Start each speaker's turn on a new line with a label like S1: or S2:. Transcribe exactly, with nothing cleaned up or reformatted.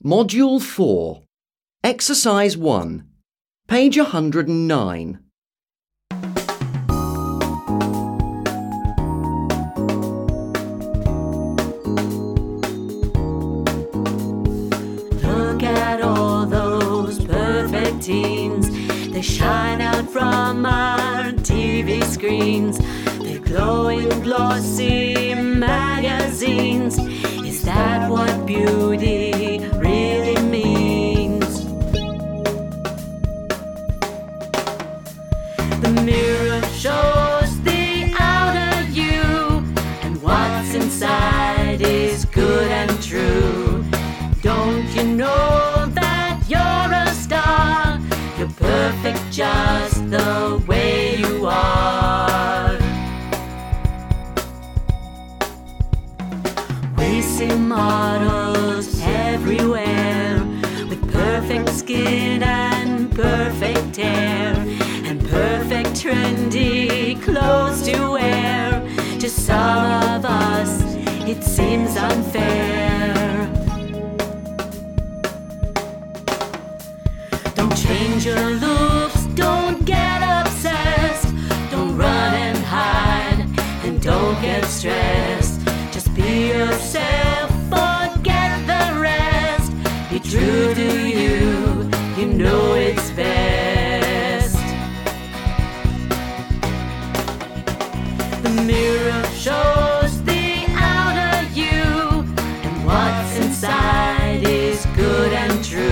S1: Module four, Exercise one, page one hundred nine.
S2: Look at all those perfect teens. They shine out from our T V screens. They're glowing, glossy magazines. Is that what beauty really means? The mirror shows the outer you, and what's inside is good and true. Don't you know that you're a star? You're perfect just the way you are. We see models everywhere with perfect skin and perfect hair and perfect trendy clothes to wear. To some of us, it seems unfair. Don't change your looks, don't get obsessed. Don't run and hide, and don't get stressed. Just be yourself, forget the rest. Be true to you, you know it's best. The mirror shows the outer you, and what's inside is good and true.